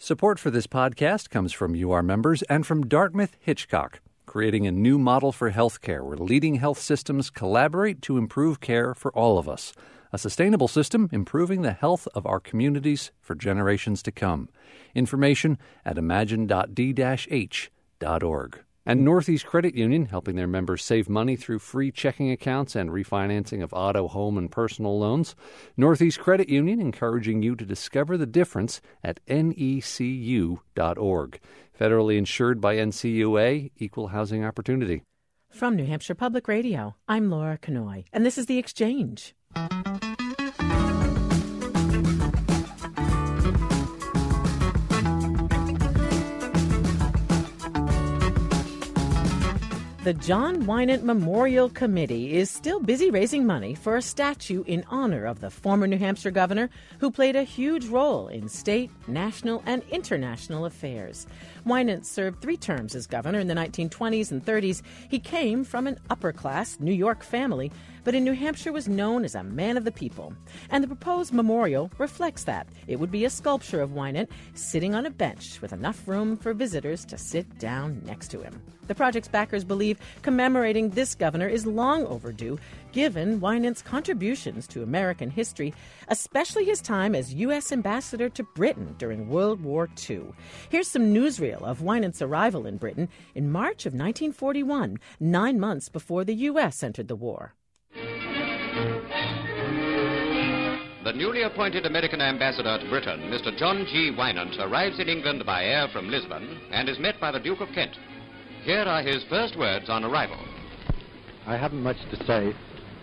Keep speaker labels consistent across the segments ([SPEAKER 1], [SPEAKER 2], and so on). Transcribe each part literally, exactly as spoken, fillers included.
[SPEAKER 1] Support for this podcast comes from you, our members, and from Dartmouth Hitchcock, creating a new model for healthcare where leading health systems collaborate to improve care for all of us. A sustainable system improving the health of our communities for generations to come. Information at imagine dot d dash h dot org. And Northeast Credit Union, helping their members save money through free checking accounts and refinancing of auto, home, and personal loans. Northeast Credit Union encouraging you to discover the difference at N E C U dot org. Federally insured by N C U A, Equal Housing Opportunity.
[SPEAKER 2] From New Hampshire Public Radio, I'm Laura Kanoy, and this is The Exchange. The John Winant Memorial Committee is still busy raising money for a statue in honor of the former New Hampshire governor who played a huge role in state, national, and international affairs. Winant served three terms as governor in the nineteen twenties and thirties. He came from an upper-class New York family, but in New Hampshire was known as a man of the people. And the proposed memorial reflects that. It would be a sculpture of Winant sitting on a bench with enough room for visitors to sit down next to him. The project's backers believe commemorating this governor is long overdue, given Winant's contributions to American history, especially his time as U S ambassador to Britain during World War Two. Here's some newsreel of Winant's arrival in Britain in March of nineteen forty-one, nine months before the U S entered the war.
[SPEAKER 3] The newly appointed American ambassador to Britain, Mister John G. Winant, arrives in England by air from Lisbon and is met by the Duke of Kent. Here are his first words on arrival.
[SPEAKER 4] I haven't much to say.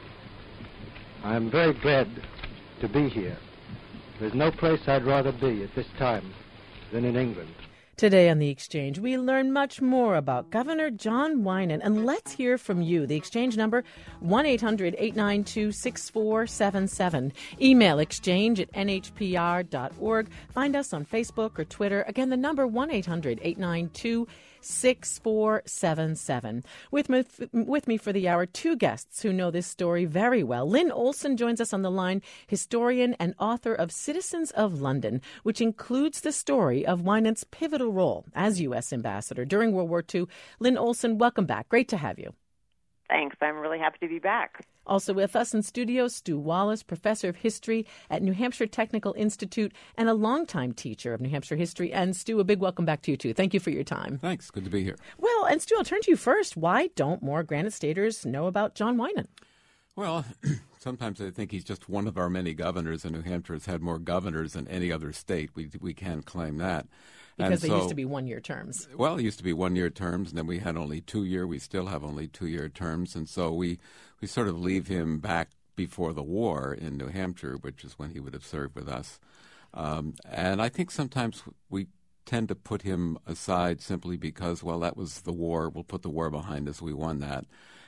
[SPEAKER 4] I'm very glad to be here. There's no place I'd rather be at this time than in England.
[SPEAKER 2] Today on The Exchange, we learn much more about Governor John Winant, and let's hear from you. The Exchange number, one eight hundred eight nine two six four seven seven. Email exchange at n h p r dot org. Find us on Facebook or Twitter. Again, the number, one eight hundred eight nine two six four seven seven. With me, with me for the hour, two guests who know this story very well. Lynn Olson joins us on the line, historian and author of Citizens of London, which includes the story of Winant's pivotal role as U S ambassador during World War Two. Lynn Olson, welcome back. Great to have you.
[SPEAKER 5] Thanks. I'm really happy to be back.
[SPEAKER 2] Also with us in studio, Stu Wallace, professor of history at New Hampshire Technical Institute and a longtime teacher of New Hampshire history. And Stu, a big welcome back to you, too. Thank you for your time.
[SPEAKER 6] Thanks. Good to be here.
[SPEAKER 2] Well, and Stu, I'll turn to you first. Why don't more Granite Staters know about John Winant?
[SPEAKER 6] Well, sometimes I think he's just one of our many governors, and New Hampshire has had more governors than any other state. We we can't claim that.
[SPEAKER 2] Because
[SPEAKER 6] and
[SPEAKER 2] they
[SPEAKER 6] so,
[SPEAKER 2] used to be one-year terms.
[SPEAKER 6] Well, it used to be one-year terms, and then we had only two-year. We still have only two-year terms, and so we, we sort of leave him back before the war in New Hampshire, which is when he would have served with us. Um, and I think sometimes we tend to put him aside simply because, well, that was the war. We'll put the war behind us. We won that.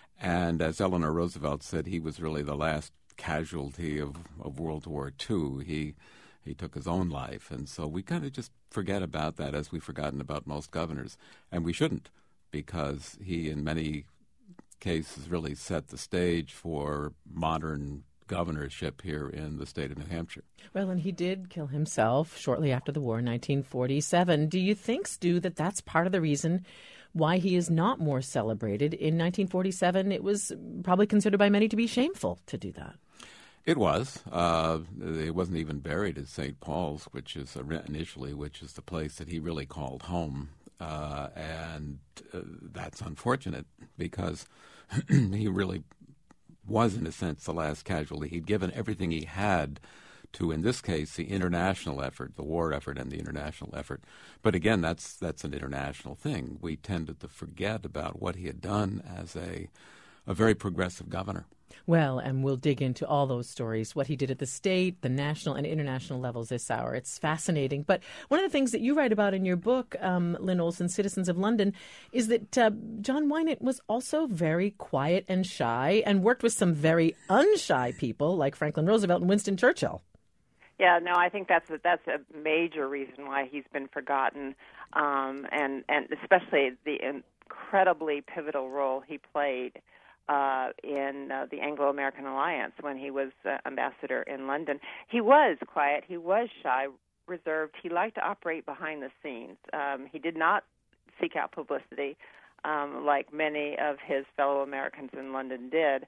[SPEAKER 6] And as Eleanor Roosevelt said, he was really the last casualty of, of World War Two. He he took his own life. And so we kind of just forget about that as we've forgotten about most governors. And we shouldn't, because he, in many cases, really set the stage for modern governorship here in the state of New Hampshire.
[SPEAKER 2] Well, and he did kill himself shortly after the war in nineteen forty-seven. Do you think, Stu, that that's part of the reason why he is not more celebrated? In nineteen forty-seven, it was probably considered by many to be shameful to do that.
[SPEAKER 6] It was. Uh, it wasn't even buried at Saint Paul's, which is uh, initially, which is the place that he really called home. Uh, and uh, that's unfortunate because he really was, in a sense, the last casualty. He'd given everything he had to, in this case, the international effort, the war effort and the international effort. But again, that's that's an international thing. We tended to forget about what he had done as a a very progressive governor.
[SPEAKER 2] Well, and we'll dig into all those stories, what he did at the state, the national and international levels this hour. It's fascinating. But one of the things that you write about in your book, um, Lynn Olson, Citizens of London, is that uh, John Winant was also very quiet and shy and worked with some very unshy people like Franklin Roosevelt and Winston Churchill.
[SPEAKER 5] Yeah, no, I think that's a, that's a major reason why he's been forgotten, um, and, and especially the incredibly pivotal role he played Uh, in uh, the Anglo-American Alliance when he was uh, ambassador in London. He was quiet. He was shy. reserved. He liked to operate behind the scenes. Um, he did not seek out publicity um, like many of his fellow Americans in London did.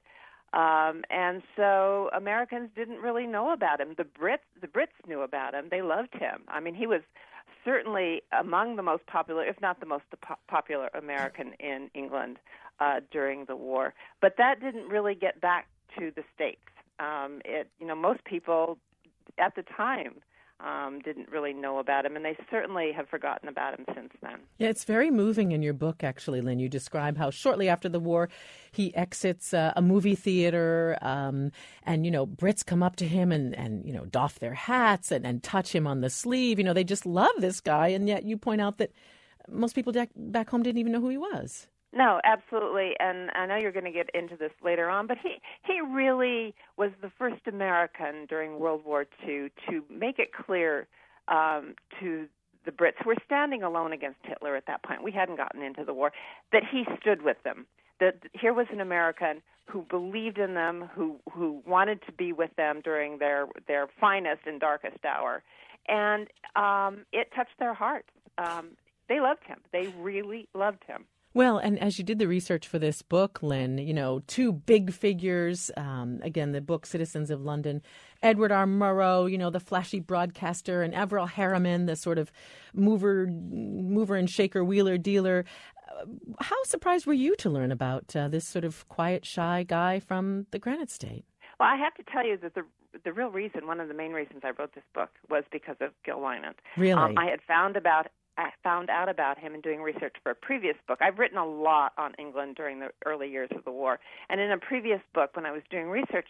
[SPEAKER 5] Um, and so Americans didn't really know about him. The Brits, the Brits knew about him. They loved him. I mean, he was certainly among the most popular, if not the most po- popular American in England uh, during the war. But that didn't really get back to the States. Um, it, you know, most people at the time Um, didn't really know about him, and they certainly have forgotten about him since then.
[SPEAKER 2] Yeah, it's very moving in your book, actually, Lynn. You describe how shortly after the war he exits uh, a movie theater, um, and, you know, Brits come up to him and, and you know, doff their hats and, and touch him on the sleeve. You know, they just love this guy, and yet you point out that most people back home didn't even know who he was.
[SPEAKER 5] No, absolutely, and I know you're going to get into this later on, but he, he really was the first American during World War Two to make it clear um, to the Brits, who were standing alone against Hitler at that point, we hadn't gotten into the war, that he stood with them. That here was an American who believed in them, who, who wanted to be with them during their, their finest and darkest hour, and um, it touched their hearts. Um, they loved him. They really loved him.
[SPEAKER 2] Well, and as you did the research for this book, Lynn, you know, two big figures, um, again, the book Citizens of London, Edward R. Murrow, you know, the flashy broadcaster, and Averell Harriman, the sort of mover, mover and shaker, wheeler dealer. Uh, how surprised were you to learn about uh, this sort of quiet, shy guy from the Granite State?
[SPEAKER 5] Well, I have to tell you that the the real reason, one of the main reasons I wrote this book was because of Gil Winant.
[SPEAKER 2] Really?
[SPEAKER 5] Um, I had found about I found out about him in doing research for a previous book. I've written a lot on England during the early years of the war. And in a previous book, when I was doing research,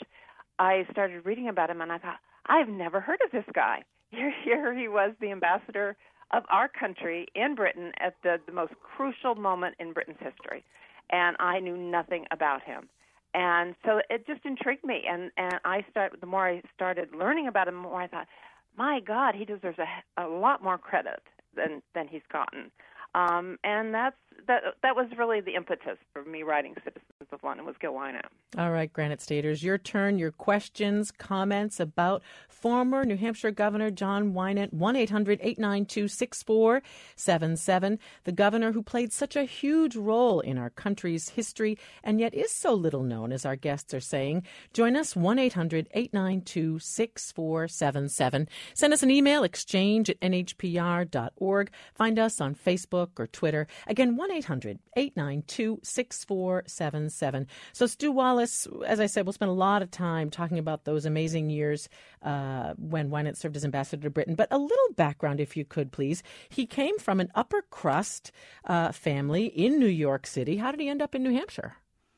[SPEAKER 5] I started reading about him, and I thought, I've never heard of this guy. Here, here he was, the ambassador of our country in Britain at the, the most crucial moment in Britain's history. And I knew nothing about him. And so it just intrigued me. And, and I start, the more I started learning about him, the more I thought, my God, he deserves a, a lot more credit than than he's gotten, um, and that's that. That was really the impetus for me writing Citizens of London, was Gil Winant.
[SPEAKER 2] All right, Granite Staters, your turn. Your questions, comments about former New Hampshire Governor John Winant. one eight hundred eight nine two six four seven seven. The governor who played such a huge role in our country's history and yet is so little known, as our guests are saying. Join us, one eight hundred eight nine two six four seven seven. Send us an email, exchange at n h p r dot org. Find us on Facebook or Twitter. Again, one eight hundred eight nine two six four seven seven. So Stu Wallace, as I said, we'll spend a lot of time talking about those amazing years uh, when Winant served as ambassador to Britain. But a little background, if you could, please. He came from an upper crust uh, family in New York City. How did he end up in New Hampshire?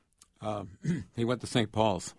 [SPEAKER 6] Um, he went to Saint Paul's.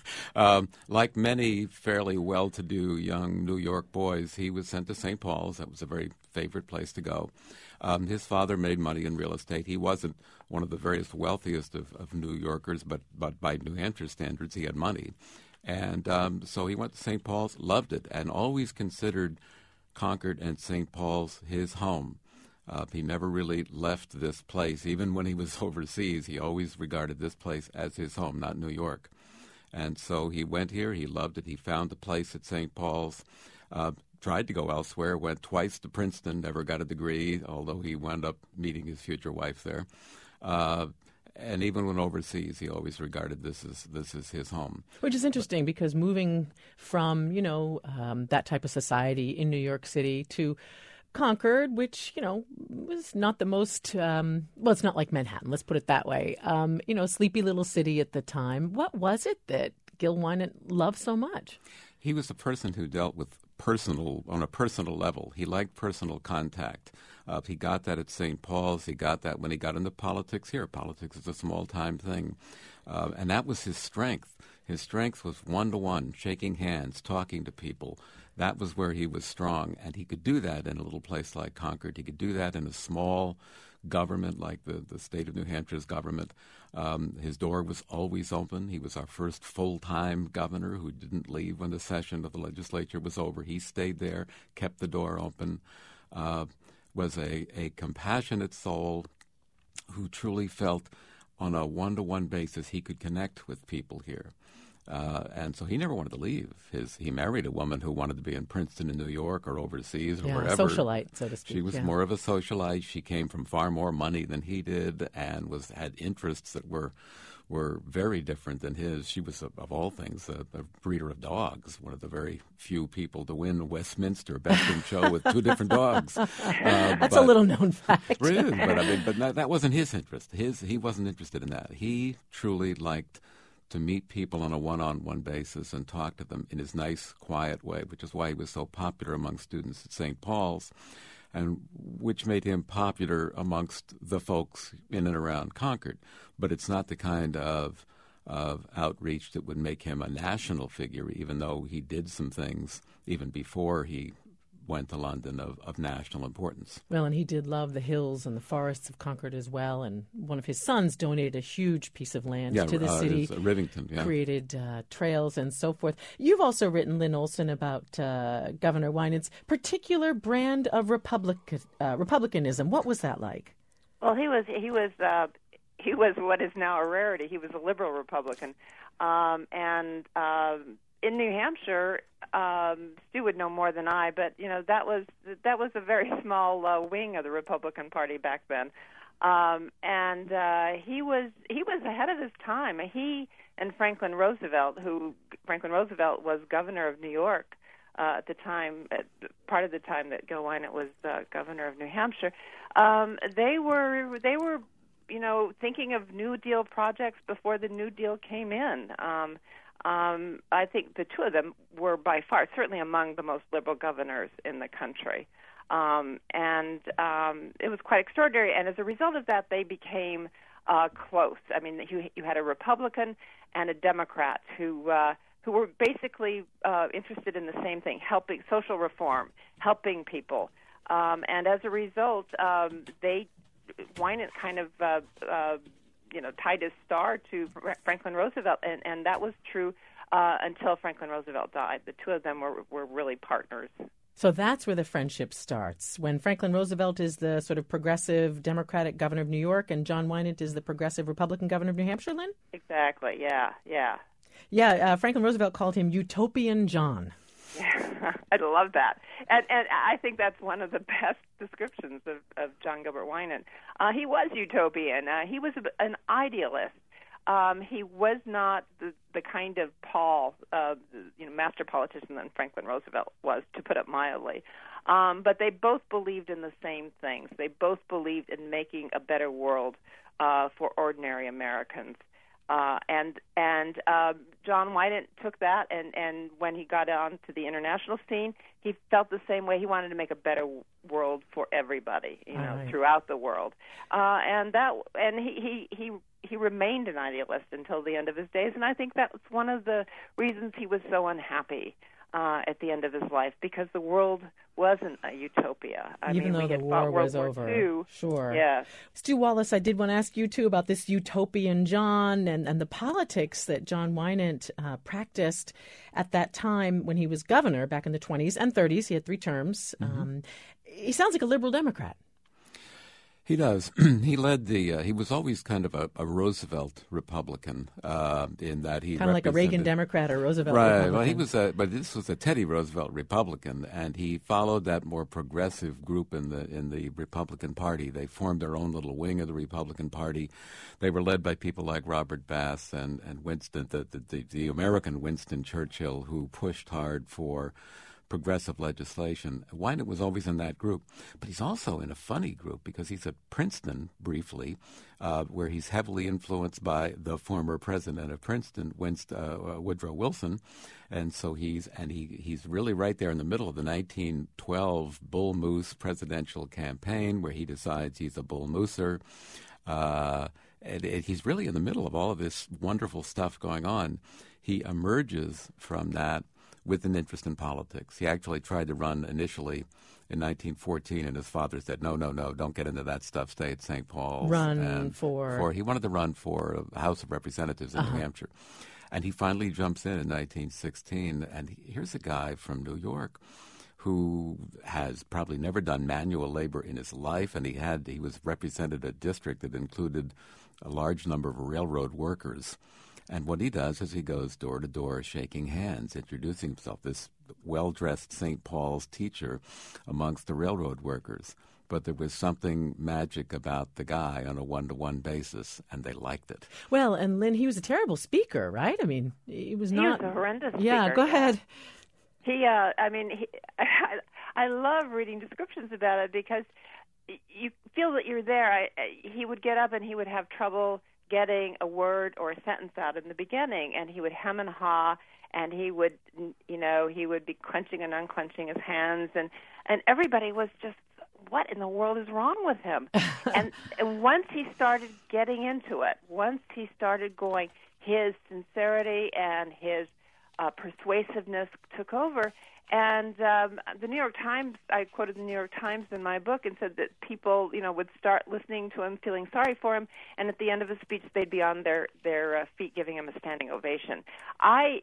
[SPEAKER 6] um, like many fairly well-to-do young New York boys, he was sent to Saint Paul's. That was a very favorite place to go. Um, his father made money in real estate. He wasn't one of the very wealthiest of, of New Yorkers, but, but by New Hampshire standards, he had money. And um, so he went to Saint Paul's, loved it, and always considered Concord and Saint Paul's his home. Uh, he never really left this place. Even when he was overseas, he always regarded this place as his home, not New York. And so he went here. He loved it. He found a place at Saint Paul's, uh, tried to go elsewhere, went twice to Princeton, never got a degree, although he wound up meeting his future wife there. Uh, and even when overseas, he always regarded this as this as his home.
[SPEAKER 2] Which is interesting, because moving from, you know, um, that type of society in New York City to Concord, which, you know, was not the most, um, well, it's not like Manhattan, let's put it that way. Um, you know, sleepy little city at the time. What was it that Gil Winant loved so much?
[SPEAKER 6] He was a person who dealt with personal, on a personal level. He liked personal contact. Uh, he got that at Saint Paul's. He got that when he got into politics here. Politics is a small-time thing. Uh, and that was his strength. His strength was one-to-one, shaking hands, talking to people. That was where he was strong, and he could do that in a little place like Concord. He could do that in a small government like the, the state of New Hampshire's government. Um, his door was always open. He was our first full-time governor who didn't leave when the session of the legislature was over. He stayed there, kept the door open, uh, was a, a compassionate soul who truly felt on a one-to-one basis he could connect with people here. Uh, and so he never wanted to leave. His He married a woman who wanted to be in Princeton in New York or overseas or
[SPEAKER 2] yeah,
[SPEAKER 6] wherever.
[SPEAKER 2] Socialite, so to speak.
[SPEAKER 6] She was
[SPEAKER 2] yeah.
[SPEAKER 6] more of a socialite. She came from far more money than he did and was had interests that were were very different than his. She was, of all things, a, a breeder of dogs, one of the very few people to win Westminster Best in Show with two different dogs. Uh,
[SPEAKER 2] That's
[SPEAKER 6] but,
[SPEAKER 2] a little known fact.
[SPEAKER 6] It is, but I mean, but that, that wasn't his interest. His He wasn't interested in that. He truly liked to meet people on a one-on-one basis and talk to them in his nice, quiet way, which is why he was so popular among students at Saint Paul's, and which made him popular amongst the folks in and around Concord. But it's not the kind of of outreach that would make him a national figure, even though he did some things even before he went to London of, of national importance.
[SPEAKER 2] Well, and he did love the hills and the forests of Concord as well, and one of his sons donated a huge piece of land
[SPEAKER 6] yeah,
[SPEAKER 2] to the
[SPEAKER 6] uh,
[SPEAKER 2] city,
[SPEAKER 6] uh, Rivington, yeah.
[SPEAKER 2] created uh, trails and so forth. You've also written, Lynn Olson, about uh, Governor Winant's particular brand of Republic, uh, republicanism. What was that like?
[SPEAKER 5] Well, he was he was uh, he was what is now a rarity. He was a liberal Republican, um, and uh, in New Hampshire, um, Stu would know more than I, but you know that was that was a very small uh, wing of the Republican Party back then, um, and uh, he was he was ahead of his time. He and Franklin Roosevelt, who Franklin Roosevelt was governor of New York uh, at the time, at part of the time that Gil Winant was uh, governor of New Hampshire. Um, they were they were you know thinking of New Deal projects before the New Deal came in. Um, Um, I think the two of them were by far, certainly among the most liberal governors in the country. Um, and um, it was quite extraordinary. And as a result of that, they became uh, close. I mean, you, you had a Republican and a Democrat who uh, who were basically uh, interested in the same thing, helping social reform, helping people. Um, and as a result, um, they Winant kind of uh, uh, you know, tied his star to Franklin Roosevelt, and, and that was true uh, until Franklin Roosevelt died. The two of them were, were really partners.
[SPEAKER 2] So that's where the friendship starts. When Franklin Roosevelt is the sort of progressive Democratic governor of New York and John Winant is the progressive Republican governor of New Hampshire, Lynn?
[SPEAKER 5] Exactly, yeah, yeah.
[SPEAKER 2] Yeah, uh, Franklin Roosevelt called him Utopian John.
[SPEAKER 5] I love that. And, and I think that's one of the best descriptions of, of John Gilbert Winant. Uh, he was utopian. Uh, he was a, an idealist. Um, he was not the, the kind of Paul, uh, you know, master politician that Franklin Roosevelt was, to put it mildly. Um, but they both believed in the same things. They both believed in making a better world uh, for ordinary Americans. Uh, and and uh, John Winant took that, and, and when he got on to the international scene, he felt the same way. He wanted to make a better world for everybody, you know,
[SPEAKER 2] right.
[SPEAKER 5] throughout the world. Uh, and that and he, he he he remained an idealist until the end of his days, and I think that's one of the reasons he was so unhappy uh, at the end of his life, because the world wasn't a utopia. I
[SPEAKER 2] Even
[SPEAKER 5] mean,
[SPEAKER 2] though
[SPEAKER 5] we
[SPEAKER 2] the
[SPEAKER 5] had
[SPEAKER 2] war
[SPEAKER 5] fought World
[SPEAKER 2] was
[SPEAKER 5] War
[SPEAKER 2] over.
[SPEAKER 5] Two.
[SPEAKER 2] Sure.
[SPEAKER 5] Yeah.
[SPEAKER 2] Stu Wallace, I did want to ask you, too, about this utopian John and, and the politics that John Winant uh, practiced at that time when he was governor back in the twenties and thirties. He had three terms. Mm-hmm. Um, he sounds like a liberal Democrat.
[SPEAKER 6] He does. He led the. Uh, he was always kind of a, a Roosevelt Republican uh, in that he
[SPEAKER 2] kind of like a Reagan Democrat or Roosevelt
[SPEAKER 6] right.
[SPEAKER 2] Republican.
[SPEAKER 6] Well, he was, a, but this was a Teddy Roosevelt Republican, and he followed that more progressive group in the in the Republican Party. They formed their own little wing of the Republican Party. They were led by people like Robert Bass and and Winston, the the, the, the American Winston Churchill, who pushed hard for progressive legislation. Winant was always in that group, but he's also in a funny group because he's at Princeton briefly, uh, where he's heavily influenced by the former president of Princeton, Winston, uh, Woodrow Wilson, and so he's and he he's really right there in the middle of the nineteen twelve Bull Moose presidential campaign, where he decides he's a Bull Mooser. Uh, and, and he's really in the middle of all of this wonderful stuff going on. He emerges from that with an interest in politics. He actually tried to run initially in nineteen fourteen, and his father said, no, no, no, don't get into that stuff. Stay at Saint Paul's.
[SPEAKER 2] Run
[SPEAKER 6] and
[SPEAKER 2] for...
[SPEAKER 6] for... He wanted to run for the House of Representatives in uh-huh. New Hampshire. And he finally jumps in in nineteen sixteen, and here's a guy from New York who has probably never done manual labor in his life, and he had he was represented a district that included a large number of railroad workers. And what he does is he goes door to door shaking hands, introducing himself, this well-dressed Saint Paul's teacher amongst the railroad workers. But there was something magic about the guy on a one-to-one basis, and they liked it.
[SPEAKER 2] Well, and Lynn, he was a terrible speaker, right? I mean, he was not...
[SPEAKER 5] He was a horrendous speaker.
[SPEAKER 2] Yeah, go ahead.
[SPEAKER 5] He, uh, I mean, he, I, I love reading descriptions about it because you feel that you're there. I, he would get up and he would have trouble getting a word or a sentence out in the beginning, and he would hem and haw, and he would, you know, he would be clenching and unclenching his hands, and, and everybody was just, what in the world is wrong with him? and, and once he started getting into it, once he started going, his sincerity and his uh, persuasiveness took over. And um, the New York Times, I quoted the New York Times in my book and said that people, you know, would start listening to him, feeling sorry for him, and at the end of his speech, they'd be on their, their uh, feet giving him a standing ovation. I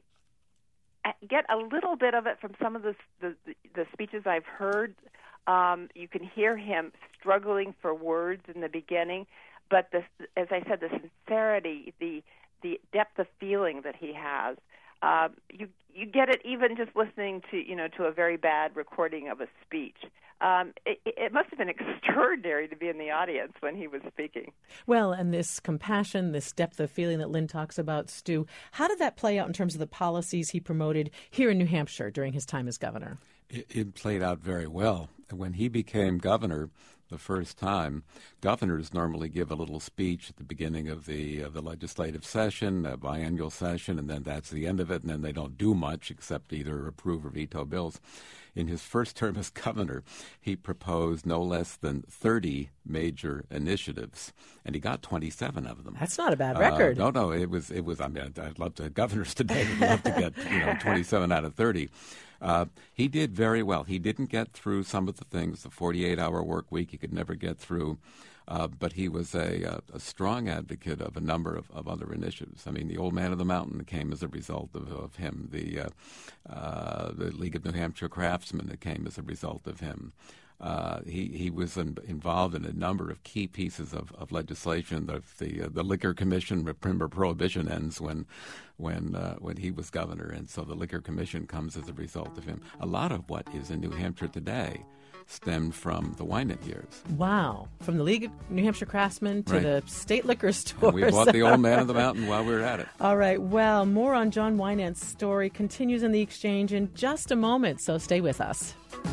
[SPEAKER 5] get a little bit of it from some of the, the, the speeches I've heard. Um, you can hear him struggling for words in the beginning, but the, as I said, the sincerity, the the depth of feeling that he has, uh, you you get it even just listening to you know to a very bad recording of a speech. Um, it, it must have been extraordinary to be in the audience when he was speaking.
[SPEAKER 2] Well, and this compassion, this depth of feeling that Lynn talks about, Stu, how did that play out in terms of the policies he promoted here in New Hampshire during his time as governor?
[SPEAKER 6] It, it played out very well. When he became governor the first time, governors normally give a little speech at the beginning of the of the legislative session, a biannual session, and then that's the end of it, and then they don't do much except either approve or veto bills. In his first term as governor, he proposed no less than thirty major initiatives, and he got twenty-seven of them.
[SPEAKER 2] That's not a bad record.
[SPEAKER 6] Uh, no, no, it was, it was. I mean, I'd, I'd love to. Governors today would love to get you know twenty-seven out of thirty. Uh, he did very well. He didn't get through some of the things, the forty-eight hour work week he could never get through, uh, but he was a, a, a strong advocate of a number of, of other initiatives. I mean, the Old Man of the Mountain came as a result of, of him. The, uh, uh, the League of New Hampshire Craftsmen that came as a result of him. Uh, he he was in, involved in a number of key pieces of, of legislation. The the, uh, the Liquor Commission, remember, Prohibition ends when when uh, when he was governor, and so the Liquor Commission comes as a result of him. A lot of what is in New Hampshire today stemmed from the Winant years.
[SPEAKER 2] Wow. From the League of New Hampshire Craftsmen to
[SPEAKER 6] right.
[SPEAKER 2] the state liquor stores.
[SPEAKER 6] And we bought the Old Man of the Mountain while we were at it.
[SPEAKER 2] All right. Well, more on John Winant's story continues in the exchange in just a moment, so stay with us.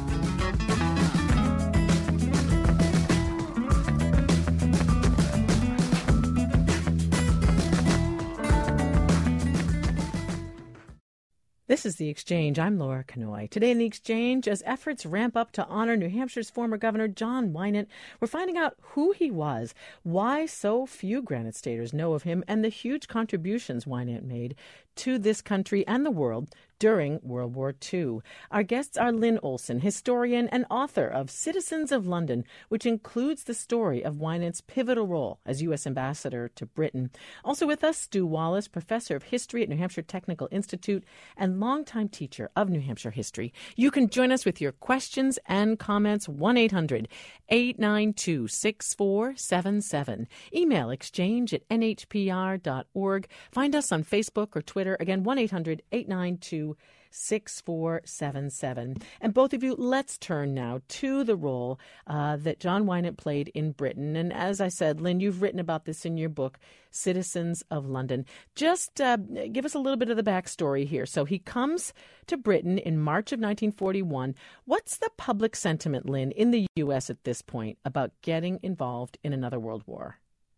[SPEAKER 2] This is The Exchange. I'm Laura Kanoy. Today in The Exchange, as efforts ramp up to honor New Hampshire's former governor, John Winant, we're finding out who he was, why so few Granite Staters know of him, and the huge contributions Winant made to this country and the world during World War Two. Our guests are Lynn Olson, historian and author of Citizens of London, which includes the story of Winant's pivotal role as U S ambassador to Britain. Also with us, Stu Wallace, professor of history at New Hampshire Technical Institute and longtime teacher of New Hampshire history. You can join us with your questions and comments, one eight hundred eight nine two six four seven seven. Email exchange at n h p r dot org. Find us on Facebook or Twitter. Again, one eight hundred eight nine two six four seven seven. And both of you, let's turn now to the role uh, that John Winant played in Britain. And as I said, Lynn, you've written about this in your book, Citizens of London. Just uh, give us a little bit of the backstory here. So he comes to Britain in March of nineteen forty-one. What's the public sentiment, Lynn, in the U S at this point about getting involved in another world war?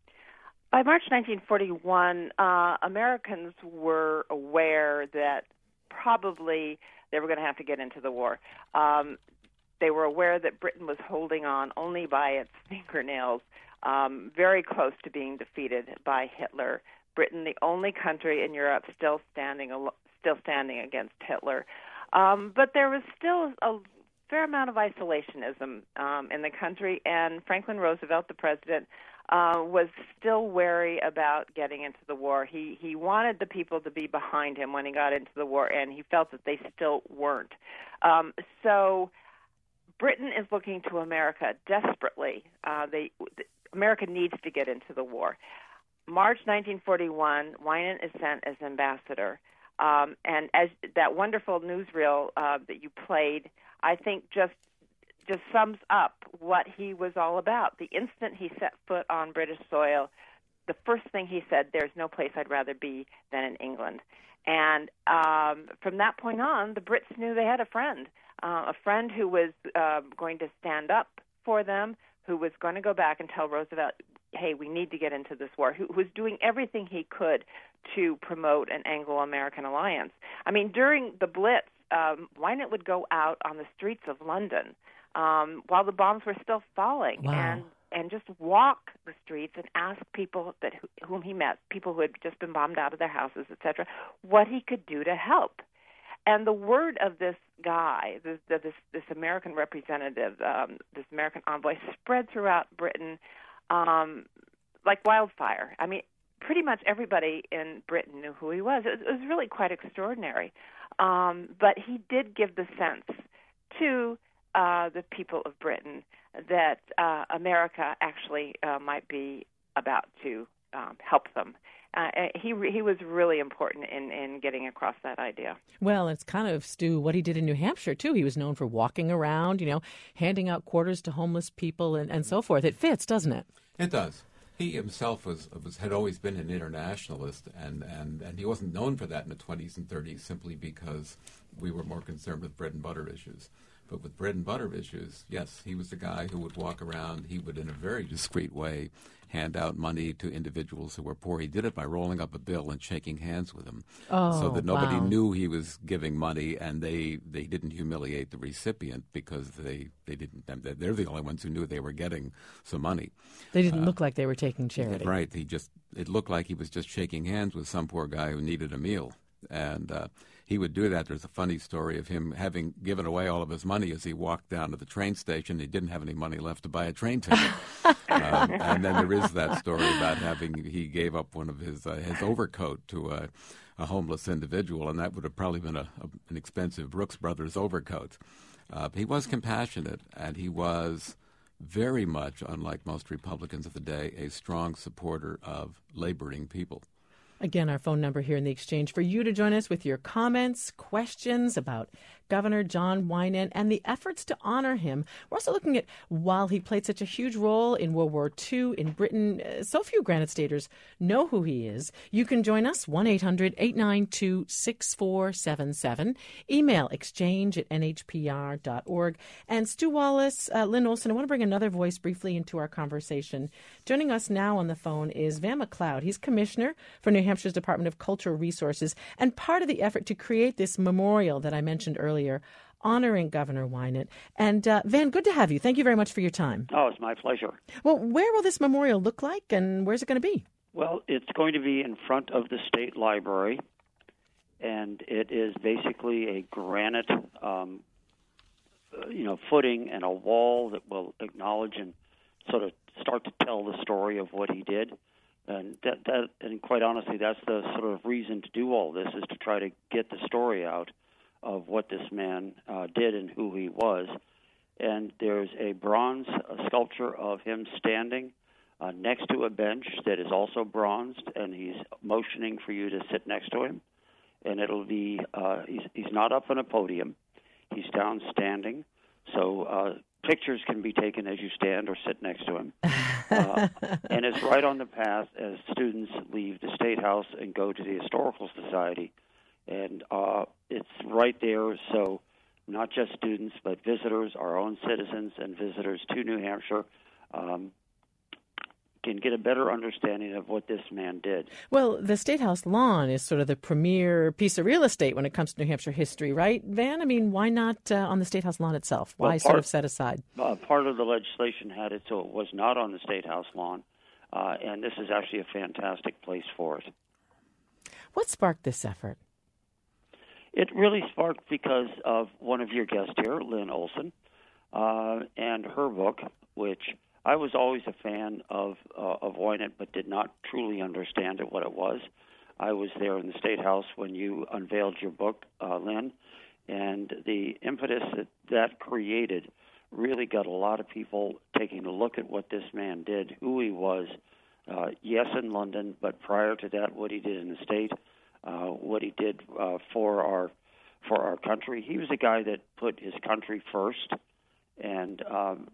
[SPEAKER 5] By March nineteen forty-one, uh, Americans were aware that probably they were going to have to get into the war. Um, they were aware that Britain was holding on only by its fingernails, um, very close to being defeated by Hitler. Britain, the only country in Europe still standing still standing against Hitler. Um, but there was still a fair amount of isolationism um, in the country, and Franklin Roosevelt, the president, Uh, was still wary about getting into the war. He he wanted the people to be behind him when he got into the war, and he felt that they still weren't. Um, so Britain is looking to America desperately. Uh, they America needs to get into the war. March nineteen forty-one, Winant is sent as ambassador. Um, and as that wonderful newsreel uh, that you played, I think just just sums up what he was all about. The instant he set foot on British soil, the first thing he said, "There's no place I'd rather be than in England." And um, from that point on, the Brits knew they had a friend, uh, a friend who was uh, going to stand up for them, who was going to go back and tell Roosevelt, hey, we need to get into this war, who, who was doing everything he could to promote an Anglo-American alliance. I mean, during the Blitz, um, Winant would go out on the streets of London um, while the bombs were still falling,
[SPEAKER 2] wow.
[SPEAKER 5] and and just walk the streets and ask people that whom he met, people who had just been bombed out of their houses, et cetera, what he could do to help. And the word of this guy, this this, this American representative, um, this American envoy, spread throughout Britain um, like wildfire. I mean, pretty much everybody in Britain knew who he was. It, it was really quite extraordinary. Um, but he did give the sense to uh, the people of Britain that uh, America actually uh, might be about to um, help them. Uh, he he was really important in, in getting across that idea.
[SPEAKER 2] Well, it's kind of, Stu, what he did in New Hampshire, too. He was known for walking around, you know, handing out quarters to homeless people and, and so forth. It fits, doesn't it?
[SPEAKER 6] It does. He himself was, was had always been an internationalist, and, and, and he wasn't known for that in the twenties and thirties simply because we were more concerned with bread and butter issues. But with bread and butter issues, yes, he was the guy who would walk around. He would, in a very discreet way, hand out money to individuals who were poor. He did it by rolling up a bill and shaking hands with them,
[SPEAKER 2] oh,
[SPEAKER 6] so that nobody
[SPEAKER 2] wow.
[SPEAKER 6] knew he was giving money, and they, they didn't humiliate the recipient because they, they didn't. They're the only ones who knew they were getting some money.
[SPEAKER 2] They didn't
[SPEAKER 6] uh,
[SPEAKER 2] look like they were taking charity.
[SPEAKER 6] Right. He just it looked like he was just shaking hands with some poor guy who needed a meal, and uh, he would do that. There's a funny story of him having given away all of his money as he walked down to the train station. He didn't have any money left to buy a train ticket. um, and then there is that story about having he gave up one of his uh, his overcoat to a, a homeless individual, and that would have probably been a, a, an expensive Brooks Brothers overcoat. Uh, he was compassionate, and he was very much, unlike most Republicans of the day, a strong supporter of laboring people.
[SPEAKER 2] Again, our phone number here in the exchange for you to join us with your comments, questions about Governor John Winant and the efforts to honor him. We're also looking at, while he played such a huge role in World War Two in Britain, uh, so few Granite Staters know who he is. You can join us, one eight hundred eight nine two six four seven seven. Email exchange at n h p r dot org. And Stu Wallace, uh, Lynn Olson, I want to bring another voice briefly into our conversation. Joining us now on the phone is Van McLeod. He's commissioner for New Hampshire's Department of Cultural Resources and part of the effort to create this memorial that I mentioned earlier, honoring Governor Winant. And uh, Van, good to have you. Thank you very much for your time.
[SPEAKER 7] Oh, it's my pleasure.
[SPEAKER 2] Well, where will this memorial look like, and where's it going to be?
[SPEAKER 7] Well, it's going to be in front of the State Library, and it is basically a granite, um, uh, you know, footing and a wall that will acknowledge and sort of start to tell the story of what he did. And that, that, and quite honestly, that's the sort of reason to do all this, is to try to get the story out of what this man uh, did and who he was. And there's a bronze a sculpture of him standing uh, next to a bench that is also bronzed, and he's motioning for you to sit next to him. And it'll be, uh, he's, he's not up on a podium. He's down standing. So uh, pictures can be taken as you stand or sit next to him. Uh, and it's right on the path as students leave the State House and go to the Historical Society. And uh, it's right there, so not just students, but visitors, our own citizens and visitors to New Hampshire, um, can get a better understanding of what this man did.
[SPEAKER 2] Well, the State House lawn is sort of the premier piece of real estate when it comes to New Hampshire history, right, Van? I mean, why not uh, on the State House lawn itself? Why
[SPEAKER 7] well, part,
[SPEAKER 2] sort of set aside?
[SPEAKER 7] Uh, part of the legislation had it so it was not on the State House lawn, uh, and this is actually a fantastic place for it.
[SPEAKER 2] What sparked this effort?
[SPEAKER 7] It really sparked because of one of your guests here, Lynn Olson, uh, and her book, which I was always a fan of uh, of Winant, but did not truly understand it, what it was. I was there in the State House when you unveiled your book, uh, Lynn, and the impetus that that created really got a lot of people taking a look at what this man did, who he was, uh, yes, in London, but prior to that, what he did in the state, uh, what he did uh, for our for our country. He was a guy that put his country first, and um,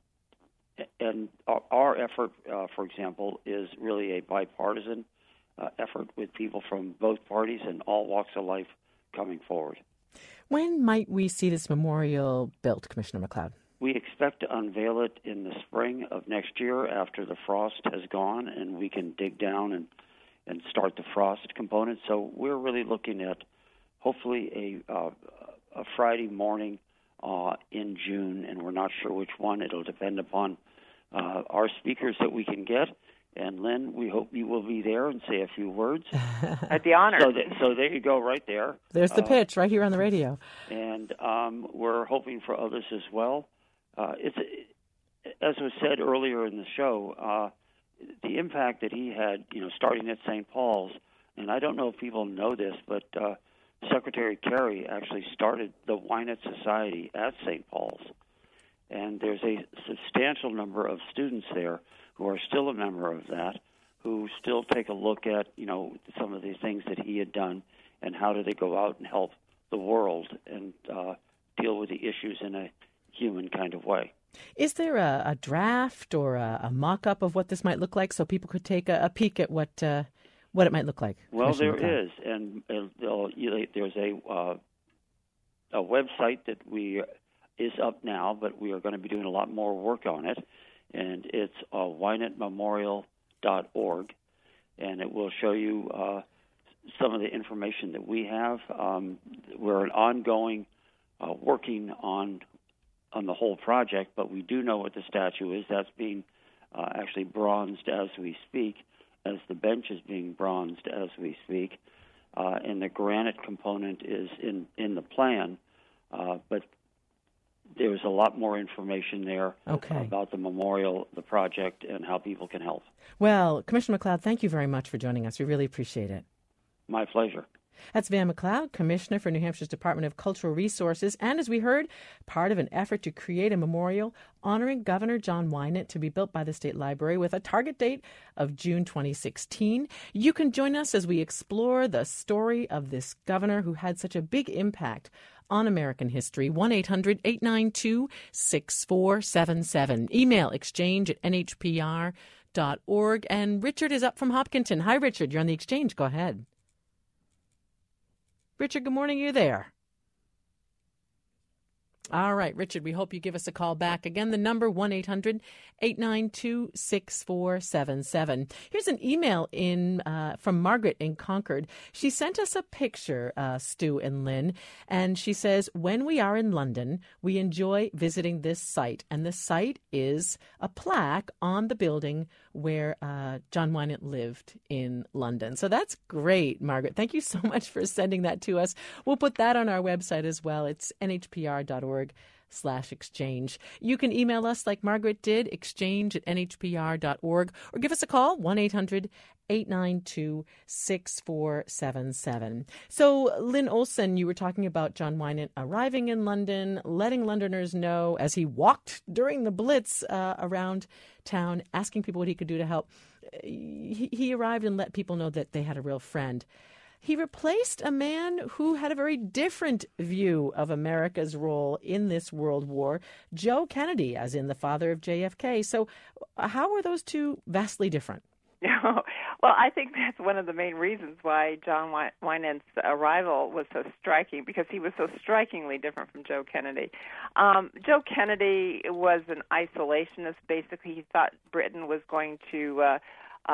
[SPEAKER 7] and our, our effort, uh, for example, is really a bipartisan uh, effort with people from both parties and all walks of life coming forward.
[SPEAKER 2] When might we see this memorial built, Commissioner McLeod?
[SPEAKER 7] We expect to unveil it in the spring of next year after the frost has gone and we can dig down and, and start the frost component. So we're really looking at hopefully a, uh, a Friday morning uh, in June, and we're not sure which one. It'll depend upon uh, our speakers that we can get. And, Lynn, we hope you will be there and say a few words.
[SPEAKER 5] I'd be honored.
[SPEAKER 7] So, that, so there you go right there.
[SPEAKER 2] There's the uh, pitch right here on the radio.
[SPEAKER 7] And um, we're hoping for others as well. Uh, it's as was said earlier in the show, uh, the impact that he had, you know, starting at Saint Paul's, and I don't know if people know this, but uh, Secretary Kerry actually started the Wynant Society at Saint Paul's. And there's a substantial number of students there who are still a member of that, who still take a look at, you know, some of the things that he had done and how do they go out and help the world and uh, deal with the issues in a human kind of way.
[SPEAKER 2] Is there a, a draft or a, a mock-up of what this might look like so people could take a, a peek at what uh, what it might look like?
[SPEAKER 7] Well, there McLeod. is, and uh, there's a uh, a website that we is up now, but we are going to be doing a lot more work on it, and it's uh, wynant memorial dot org, and it will show you uh, some of the information that we have. Um, we're an ongoing uh, working on on the whole project, but we do know what the statue is. That's being uh, actually bronzed as we speak, as the bench is being bronzed as we speak, uh, and the granite component is in, in the plan, uh, but there's a lot more information there
[SPEAKER 2] okay.
[SPEAKER 7] about the memorial, the project, and how people can help.
[SPEAKER 2] Well, Commissioner McLeod, thank you very much for joining us. We really appreciate it.
[SPEAKER 7] My pleasure.
[SPEAKER 2] That's Van McLeod, Commissioner for New Hampshire's Department of Cultural Resources, and as we heard, part of an effort to create a memorial honoring Governor John Wynant to be built by the State Library with a target date of June twenty sixteen. You can join us as we explore the story of this governor who had such a big impact on American history. one eight hundred eight nine two six four seven seven. Email exchange at n h p r dot org. And Richard is up from Hopkinton. Hi, Richard. You're on the Exchange. Go ahead. Richard, good morning. Are you there? All right, Richard, we hope you give us a call back. Again, the number one eight hundred eight nine two six four seven seven. Here's an email in uh, from Margaret in Concord. She sent us a picture, uh, Stu and Lynn, and she says, when we are in London, we enjoy visiting this site. And the site is a plaque on the building where uh, John Wynant lived in London. So that's great, Margaret. Thank you so much for sending that to us. We'll put that on our website as well. It's n h p r dot org slash exchange. You can email us like Margaret did, exchange at n h p r dot org, or give us a call, one eight hundred eight nine two six four seven seven. So, Lynn Olson, you were talking about John Wynant arriving in London, letting Londoners know as he walked during the Blitz uh, around town, asking people what he could do to help. He, he arrived and let people know that they had a real friend. He replaced a man who had a very different view of America's role in this world war, Joe Kennedy, as in the father of J F K. So how are those two vastly different?
[SPEAKER 5] Well, I think that's one of the main reasons why John Wynant's arrival was so striking, because he was so strikingly different from Joe Kennedy. Um, Joe Kennedy was an isolationist. Basically, he thought Britain was going to uh,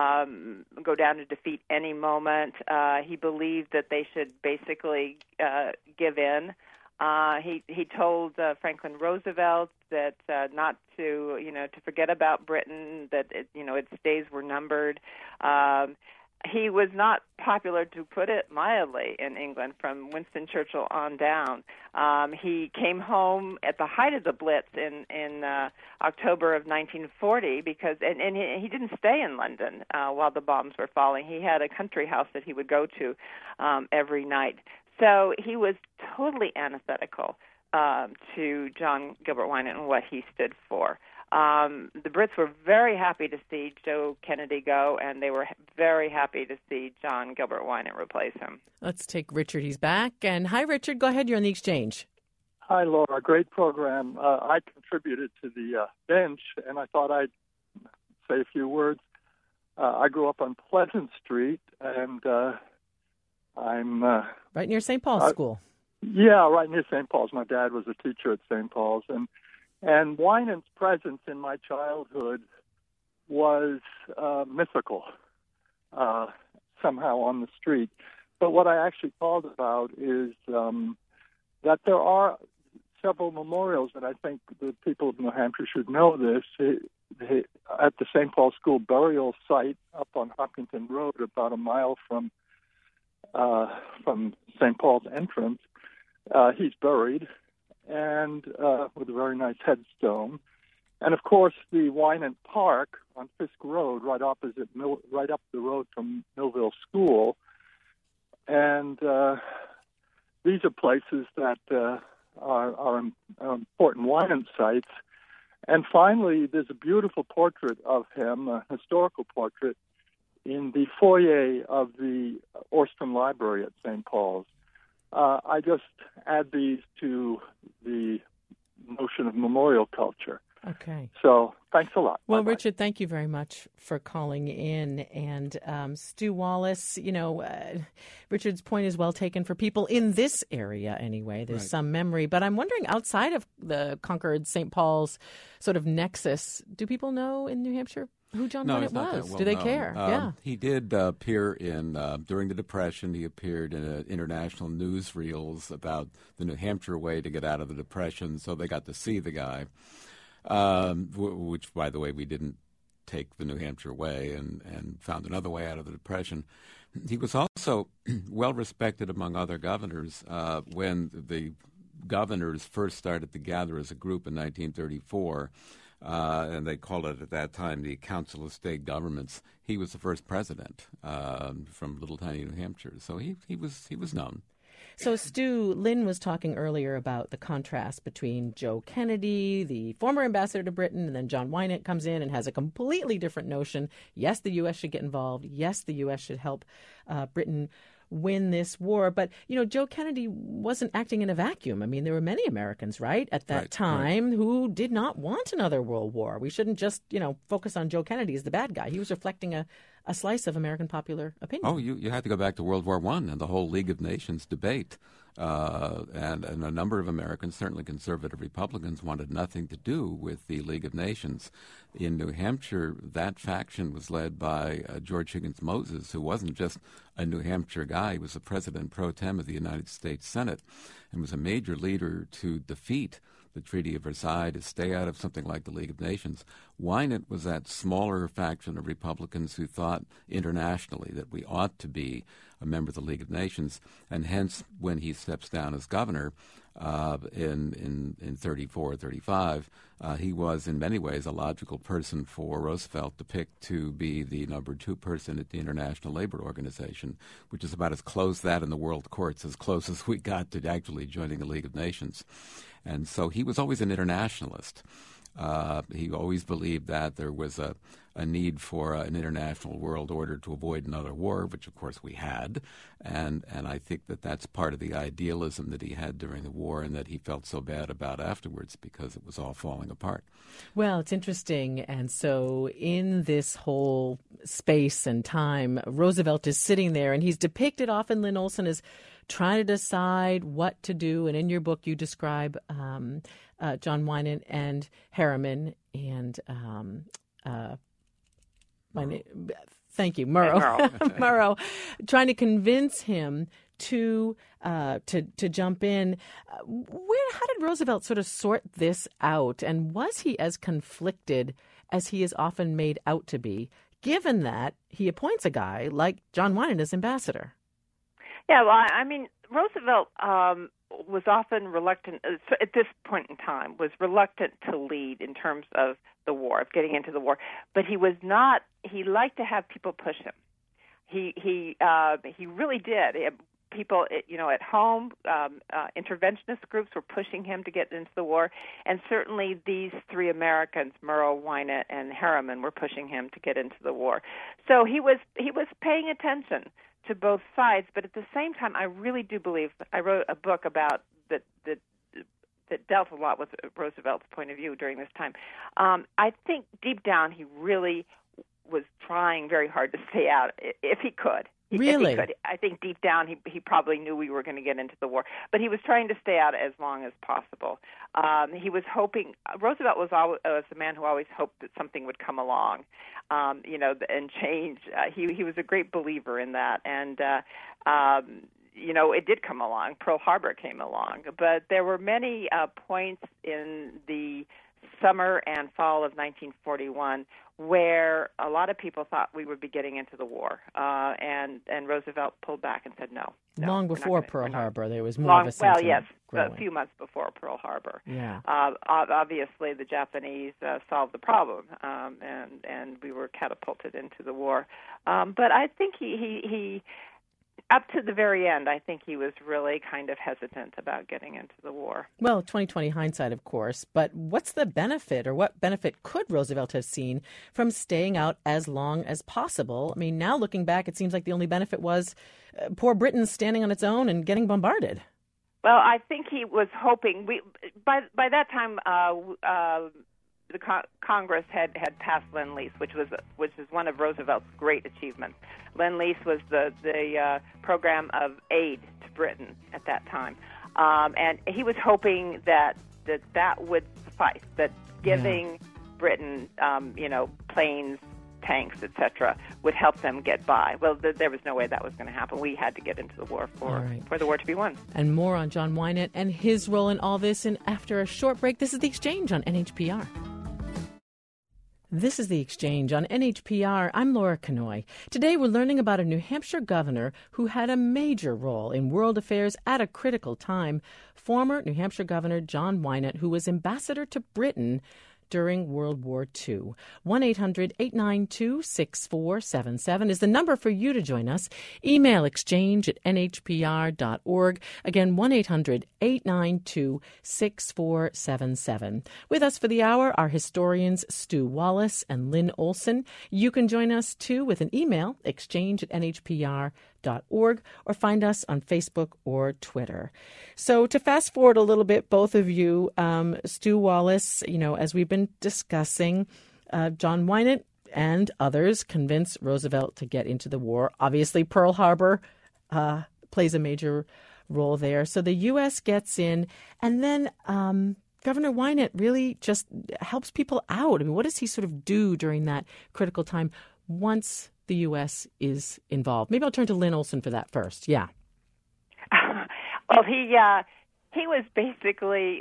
[SPEAKER 5] Um, go down to defeat any moment. Uh, he believed that they should basically uh, give in. Uh, he he told uh, Franklin Roosevelt that uh, not to you know to forget about Britain, that it, you know its days were numbered. Um, he was not popular, to put it mildly, in England from Winston Churchill on down. Um, he came home at the height of the Blitz in in uh, October of nineteen forty, because and, and he, he didn't stay in London uh, while the bombs were falling. He had a country house that he would go to um, every night. So he was totally antithetical um, to John Gilbert Wynant and what he stood for. um, the Brits were very happy to see Joe Kennedy go, and they were very happy to see John Gilbert Winant replace him.
[SPEAKER 2] Let's take Richard. He's back. And hi, Richard. Go ahead. You're on the exchange.
[SPEAKER 8] Hi, Laura. Great program. Uh, I contributed to the uh, bench, and I thought I'd say a few words. Uh, I grew up on Pleasant Street, and uh, I'm... Uh,
[SPEAKER 2] right near Saint Paul's
[SPEAKER 8] uh,
[SPEAKER 2] School.
[SPEAKER 8] Yeah, right near Saint Paul's. My dad was a teacher at Saint Paul's. And, and Winant's presence in my childhood was uh, mythical, uh, somehow on the street. But what I actually called about is um, that there are several memorials that I think the people of New Hampshire should know this. It, it, at the Saint Paul School burial site up on Hopkinton Road, about a mile from uh, from Saint Paul's entrance, uh, he's buried, and uh, with a very nice headstone. And of course, the Winant Park on Fisk Road, right opposite, Mil- right up the road from Millville School, and uh, these are places that uh, are, are, are important Winant sites. And finally, there's a beautiful portrait of him, a historical portrait, in the foyer of the Orstrom Library at Saint Paul's. Uh, I just add these to the notion of memorial culture.
[SPEAKER 2] Okay.
[SPEAKER 8] So thanks a lot.
[SPEAKER 2] Well,
[SPEAKER 8] Bye-bye.
[SPEAKER 2] Richard, thank you very much for calling in. And um, Stu Wallace, you know, uh, Richard's point is well taken for people in this area anyway. There's
[SPEAKER 6] Right.
[SPEAKER 2] some memory. But I'm wondering, outside of the Concord Saint Paul's sort of nexus, do people know in New Hampshire who John
[SPEAKER 6] No,
[SPEAKER 2] Winant
[SPEAKER 6] he's not that
[SPEAKER 2] was?
[SPEAKER 6] well
[SPEAKER 2] Do they
[SPEAKER 6] known.
[SPEAKER 2] care?
[SPEAKER 6] Um,
[SPEAKER 2] yeah.
[SPEAKER 6] He did uh, appear in, uh, during the Depression, he appeared in uh, international newsreels about the New Hampshire way to get out of the Depression, so they got to see the guy, um, w- which, by the way, we didn't take the New Hampshire way and, and found another way out of the Depression. He was also well respected among other governors uh, when the governors first started to gather as a group in nineteen thirty-four. Uh, and they called it at that time the Council of State Governments. He was the first president um, from little tiny New Hampshire, so he, he was he was known.
[SPEAKER 2] So, Stu, Lynn was talking earlier about the contrast between Joe Kennedy, the former ambassador to Britain, and then John Winant comes in and has a completely different notion. Yes, the U S should get involved. Yes, the U S should help uh, Britain win this war. But, you know, Joe Kennedy wasn't acting in a vacuum. I mean, there were many Americans, right, at that
[SPEAKER 6] Right,
[SPEAKER 2] time who did not want another world war. We shouldn't just, you know, focus on Joe Kennedy as the bad guy. He was reflecting a, a slice of American popular opinion.
[SPEAKER 6] Oh, you, you had to go back to World War One and the whole League of Nations debate. Uh, and, and a number of Americans, certainly conservative Republicans, wanted nothing to do with the League of Nations. In New Hampshire, that faction was led by uh, George Higgins Moses, who wasn't just a New Hampshire guy. He was the president pro tem of the United States Senate and was a major leader to defeat the Treaty of Versailles, to stay out of something like the League of Nations. Winant was that smaller faction of Republicans who thought internationally that we ought to be a member of the League of Nations, and hence when he steps down as governor uh, in, in, in thirty-four, thirty-five, uh, he was in many ways a logical person for Roosevelt to pick to be the number two person at the International Labor Organization, which is about as close that in the world courts, as close as we got to actually joining the League of Nations. And so he was always an internationalist. Uh, he always believed that there was a, a need for uh, an international world order to avoid another war, which, of course, we had. And, and I think that that's part of the idealism that he had during the war and that he felt so bad about afterwards because it was all falling apart.
[SPEAKER 2] Well, it's interesting. And so in this whole space and time, Roosevelt is sitting there, and he's depicted often, Lynn Olson, as trying to decide what to do. And in your book, you describe um, uh, John Winant and Harriman and um, uh, my name, thank you, Murrow, Murrow, trying to convince him to uh, to to jump in. Uh, where how did Roosevelt sort of sort this out, and was he as conflicted as he is often made out to be, given that he appoints a guy like John Winant as ambassador?
[SPEAKER 5] Yeah, well, I mean, Roosevelt um, was often reluctant, uh, at this point in time, was reluctant to lead in terms of the war, of getting into the war. But he was not, he liked to have people push him. He he uh, he really did. people, you know, at home, um, uh, interventionist groups were pushing him to get into the war, and certainly these three Americans, Murrow, Wynant, and Harriman, were pushing him to get into the war. So he was he was paying attention to both sides, but at the same time, I really do believe, I wrote a book about that that that dealt a lot with Roosevelt's point of view during this time. Um, I think deep down he really was trying very hard to stay out if he could.
[SPEAKER 2] Really?
[SPEAKER 5] If he could. I think deep down he he probably knew we were going to get into the war, but he was trying to stay out as long as possible. Um, he was hoping. Roosevelt was always was a man who always hoped that something would come along, um, you know, and change. Uh, he he was a great believer in that, and uh, um, you know, it did come along. Pearl Harbor came along, but there were many uh, points in the summer and fall of nineteen forty-one where a lot of people thought we would be getting into the war, uh, and and Roosevelt pulled back and said no. no
[SPEAKER 2] Long before
[SPEAKER 5] gonna,
[SPEAKER 2] Pearl Harbor, there was more
[SPEAKER 5] long,
[SPEAKER 2] of a sense
[SPEAKER 5] well,
[SPEAKER 2] of
[SPEAKER 5] yes,
[SPEAKER 2] growing.
[SPEAKER 5] a few months before Pearl Harbor.
[SPEAKER 2] Yeah.
[SPEAKER 5] Uh, obviously, the Japanese uh, solved the problem, um, and and we were catapulted into the war. Um, but I think he he he. Up to the very end, I think he was really kind of hesitant about getting into the war.
[SPEAKER 2] Well, twenty twenty hindsight, of course, but what's the benefit, or what benefit could Roosevelt have seen from staying out as long as possible? I mean, now looking back, it seems like the only benefit was uh, poor Britain standing on its own and getting bombarded.
[SPEAKER 5] Well, I think he was hoping, we by by that time, uh, uh, the co- Congress had, had passed Lend-Lease, which was which is one of Roosevelt's great achievements. Lend-Lease was the the uh, program of aid to Britain at that time, um, and he was hoping that that, that would suffice. That giving yeah. Britain, um, you know, planes, tanks, et cetera, would help them get by. Well, th- there was no way that was going to happen. We had to get into the war for
[SPEAKER 2] right.
[SPEAKER 5] for the war to be won.
[SPEAKER 2] And more on John Wynant and his role in all this. And after a short break, this is The Exchange on N H P R. This is The Exchange on N H P R. I'm Laura Kanoy. Today we're learning about a New Hampshire governor who had a major role in world affairs at a critical time, former New Hampshire Governor John Wynant, who was ambassador to Britain during World War Two. one eight hundred eight nine two six four seven seven is the number for you to join us. Email exchange at n h p r dot org. Again, one eight hundred eight nine two six four seven seven. With us for the hour are historians Stu Wallace and Lynn Olson. You can join us, too, with an email, exchange at n h p r dot org, or find us on Facebook or Twitter. So to fast forward a little bit, both of you, um, Stu Wallace, you know, as we've been discussing, uh, John Wynant and others convinced Roosevelt to get into the war. Obviously, Pearl Harbor uh, plays a major role there. So the U S gets in, and then um, Governor Wynant really just helps people out. I mean, what does he sort of do during that critical time once the U S is involved? Maybe I'll turn to Lynn Olson for that first. Yeah.
[SPEAKER 5] Well, he uh, he was basically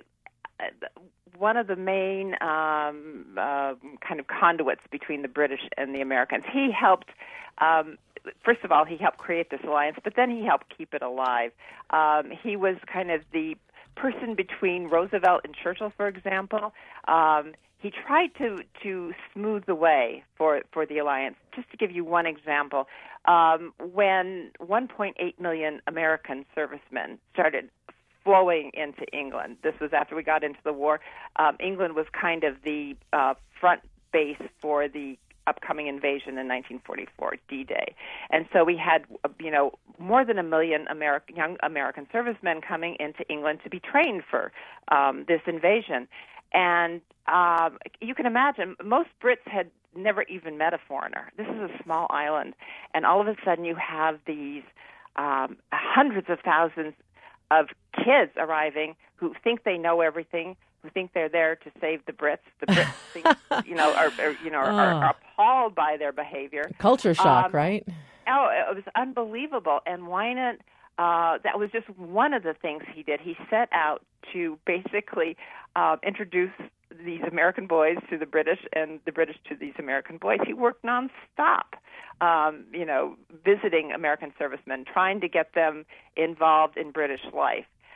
[SPEAKER 5] one of the main um, uh, kind of conduits between the British and the Americans. He helped, um, first of all, he helped create this alliance, but then he helped keep it alive. Um, he was kind of the person between Roosevelt and Churchill, for example. Um, He tried to, to smooth the way for, for the alliance. Just to give you one example, um, when one point eight million American servicemen started flowing into England, this was after we got into the war, um, England was kind of the uh, front base for the upcoming invasion in nineteen forty-four, D-Day. And so we had, you know, more than a million American, young American servicemen coming into England to be trained for um, this invasion. And um, you can imagine, most Brits had never even met a foreigner. This is a small island, and all of a sudden you have these um, hundreds of thousands of kids arriving who think they know everything, who think they're there to save the Brits. The Brits, think, you know, are, are you know are, are, are appalled by their behavior.
[SPEAKER 2] Culture shock,
[SPEAKER 5] um,
[SPEAKER 2] right?
[SPEAKER 5] Oh, it was unbelievable. And Wynant, uh, that was just one of the things he did. He set out to basically uh, introduce these American boys to the British and the British to these American boys. He worked nonstop, um, you know, visiting American servicemen, trying to get them involved in British life.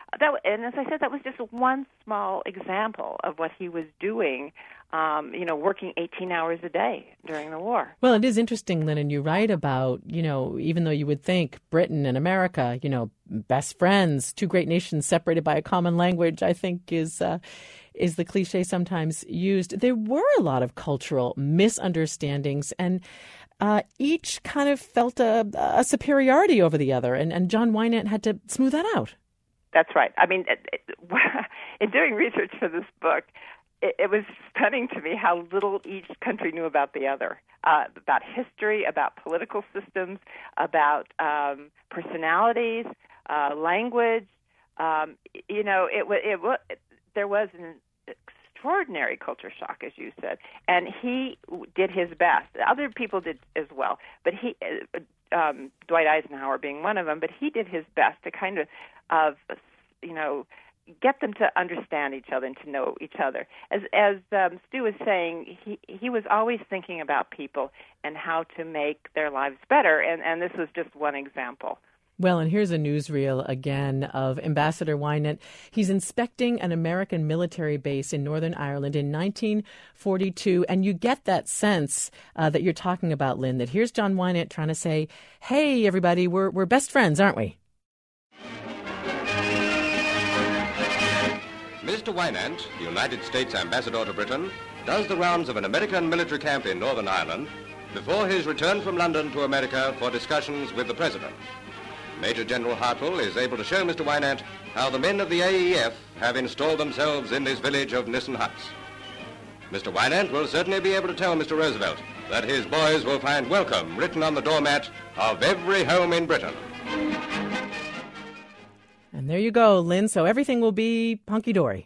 [SPEAKER 5] that, and as I said, that was just one small example of what he was doing, um, you know, working eighteen hours a day during the war.
[SPEAKER 2] Well, it is interesting, Lynn, and you write about, you know, even though you would think Britain and America, you know, best friends, two great nations separated by a common language, I think is uh, is the cliche sometimes used. There were a lot of cultural misunderstandings, and uh, each kind of felt a, a superiority over the other, and, and John Wynant had to smooth that out.
[SPEAKER 5] That's right. I mean, it, it, in doing research for this book, it, it was stunning to me how little each country knew about the other, uh, about history, about political systems, about um, personalities, uh, language. Um, you know, it, it, it, there was an extraordinary culture shock, as you said, and he did his best. Other people did as well, but he, um, Dwight Eisenhower being one of them, but he did his best to kind of, of you know, get them to understand each other and to know each other. As as um, Stu was saying, he he was always thinking about people and how to make their lives better, and, and this was just one example.
[SPEAKER 2] Well, and here's a newsreel again of Ambassador Wynant. He's inspecting an American military base in Northern Ireland in nineteen forty-two, and you get that sense uh, that you're talking about, Lynn, that here's John Wynant trying to say, hey, everybody, we're we're best friends, aren't we?
[SPEAKER 3] Mister Wynant, United States Ambassador to Britain, does the rounds of an American military camp in Northern Ireland before his return from London to America for discussions with the President. Major General Hartwell is able to show Mister Wynant how the men of the A E F have installed themselves in this village of Nissen Huts. Mister Wynant will certainly be able to tell Mister Roosevelt that his boys will find welcome written on the doormat of every home in Britain.
[SPEAKER 2] And there you go, Lynn. So everything will be hunky-dory.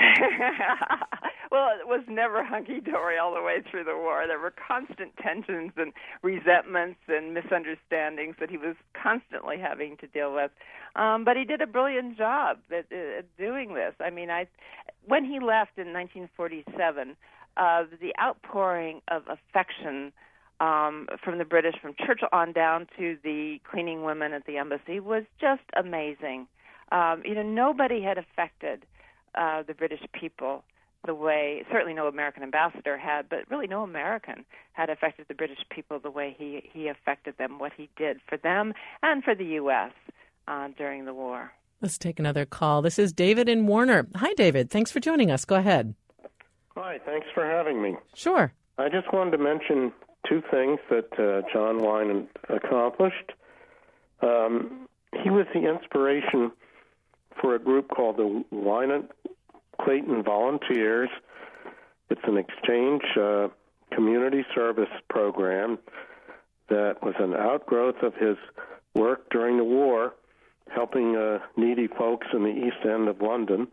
[SPEAKER 5] Well, it was never hunky-dory all the way through the war. There were constant tensions and resentments and misunderstandings that he was constantly having to deal with. Um, but he did a brilliant job at, at doing this. I mean, I, when he left in nineteen forty-seven, uh, the outpouring of affection um, from the British, from Churchill on down to the cleaning women at the embassy, was just amazing. Um, you know, nobody had affected uh, the British people the way, certainly no American ambassador had, but really no American had affected the British people the way he, he affected them, what he did for them and for the U S uh, during the war.
[SPEAKER 2] Let's take another call. This is David in Warner. Hi, David. Thanks for joining us. Go ahead.
[SPEAKER 9] Hi, thanks for having me.
[SPEAKER 2] Sure.
[SPEAKER 9] I just wanted to mention two things that uh, John Wynant accomplished. Um, he was the inspiration for a group called the Wynant Clayton Volunteers. It's an exchange uh, community service program that was an outgrowth of his work during the war, helping uh, needy folks in the East End of London.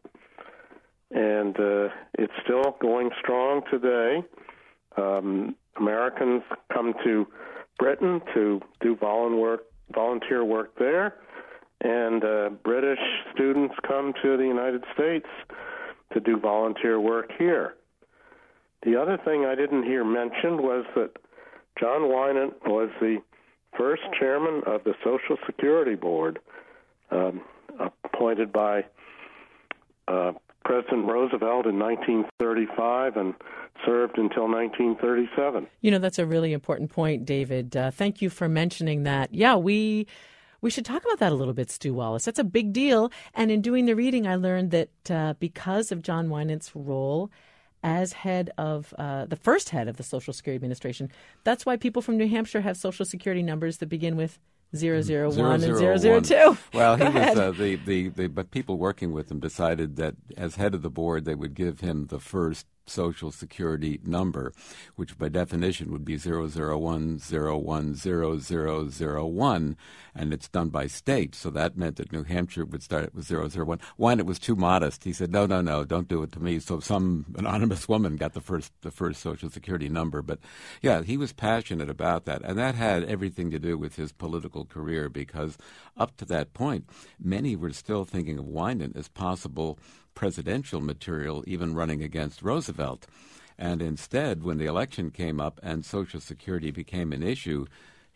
[SPEAKER 9] And uh, it's still going strong today. Um, Americans come to Britain to do volunteer work, volunteer work there, and uh, British students come to the United States to do volunteer work here. The other thing I didn't hear mentioned was that John Wynant was the first chairman of the Social Security Board, um, appointed by uh, President Roosevelt in nineteen thirty-five and served until nineteen thirty-seven.
[SPEAKER 2] You know, that's a really important point, David. Uh, thank you for mentioning that. Yeah, we we should talk about that a little bit, Stu Wallace. That's a big deal. And in doing the reading, I learned that uh, because of John Wynant's role as head of uh, the first head of the Social Security Administration, that's why people from New Hampshire have Social Security numbers that begin with zero zero one and zero zero two.
[SPEAKER 6] Well, he was uh, the, the, the but people working with him decided that as head of the board, they would give him the first Social Security number, which by definition would be zero zero one zero one zero zero zero one, and it's done by state. So that meant that New Hampshire would start with zero zero one. One, it was too modest. He said, no, no, no, don't do it to me. So some anonymous woman got the first the first Social Security number. But yeah, he was passionate about that, and that had everything to do with his political career, because up to that point, many were still thinking of Wynant as possible presidential material, even running against Roosevelt. And instead, when the election came up and Social Security became an issue,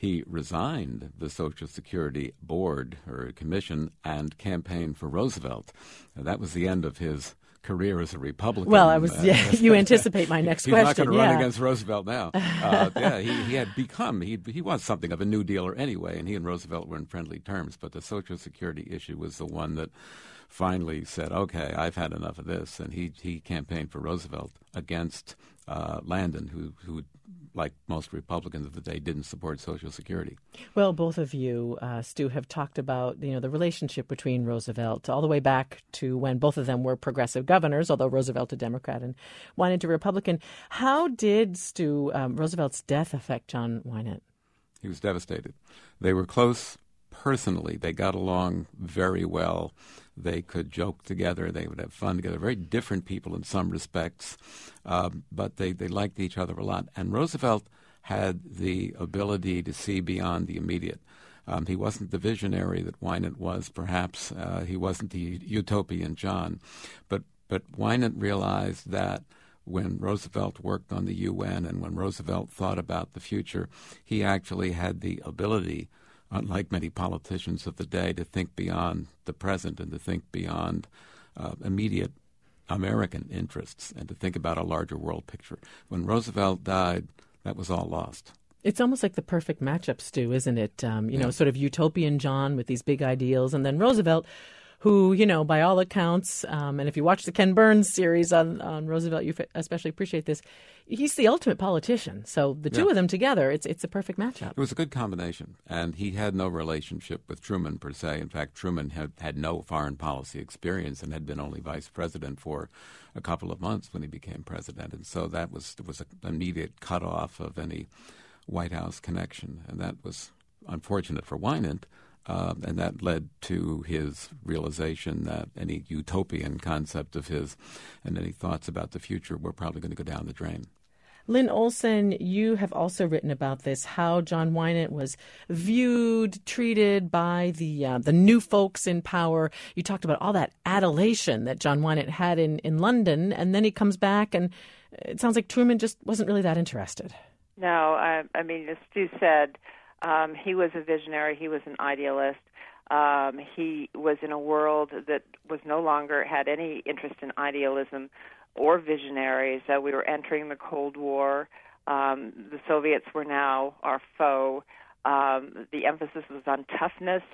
[SPEAKER 6] he resigned the Social Security Board or Commission and campaigned for Roosevelt. And that was the end of his career as a Republican.
[SPEAKER 2] Well, I was.
[SPEAKER 6] Uh,
[SPEAKER 2] yeah, you anticipate my next
[SPEAKER 6] he's
[SPEAKER 2] question.
[SPEAKER 6] He's not going to
[SPEAKER 2] yeah.
[SPEAKER 6] run against Roosevelt now. Uh, yeah, he, he had become, he he was something of a New Dealer anyway, and he and Roosevelt were in friendly terms. But the Social Security issue was the one that finally said, okay, I've had enough of this. And he, he campaigned for Roosevelt against uh, Landon, who who. like most Republicans of the day, didn't support Social Security.
[SPEAKER 2] Well, both of you, uh, Stu, have talked about, you know, the relationship between Roosevelt all the way back to when both of them were progressive governors, although Roosevelt a Democrat and Winant a Republican. How did, Stu, um, Roosevelt's death affect John Winant?
[SPEAKER 6] He was devastated. They were close personally. They got along very well. They could joke together. They would have fun together. Very different people in some respects, um, but they, they liked each other a lot. And Roosevelt had the ability to see beyond the immediate. Um, he wasn't the visionary that Winant was, perhaps. Uh, he wasn't the utopian John. But, but Winant realized that when Roosevelt worked on the U N and when Roosevelt thought about the future, he actually had the ability, unlike many politicians of the day, to think beyond the present and to think beyond uh, immediate American interests and to think about a larger world picture. When Roosevelt died, that was all lost.
[SPEAKER 2] It's almost like the perfect matchup, Stu, isn't it? Um, you
[SPEAKER 6] yeah.
[SPEAKER 2] know, sort of utopian John with these big ideals, and then Roosevelt, who, you know, by all accounts, um, and if you watch the Ken Burns series on, on Roosevelt, you especially appreciate this, he's the ultimate politician. So the two
[SPEAKER 6] yeah.
[SPEAKER 2] of them together, it's it's a perfect matchup.
[SPEAKER 6] It was a good combination, and he had no relationship with Truman per se. In fact, Truman had, had no foreign policy experience and had been only vice president for a couple of months when he became president, and so that was was an immediate cutoff of any White House connection, and that was unfortunate for Winant. Uh, and that led to his realization that any utopian concept of his and any thoughts about the future were probably going to go down the drain.
[SPEAKER 2] Lynn Olson, you have also written about this, how John Winant was viewed, treated by the uh, the new folks in power. You talked about all that adulation that John Winant had in, in London, and then he comes back, and it sounds like Truman just wasn't really that interested.
[SPEAKER 5] No, I, I mean, as Stu said, Um, he was a visionary. He was an idealist. Um, he was in a world that was no longer had any interest in idealism or visionaries. Uh, we were entering the Cold War. Um, the Soviets were now our foe. Um, the emphasis was on toughness.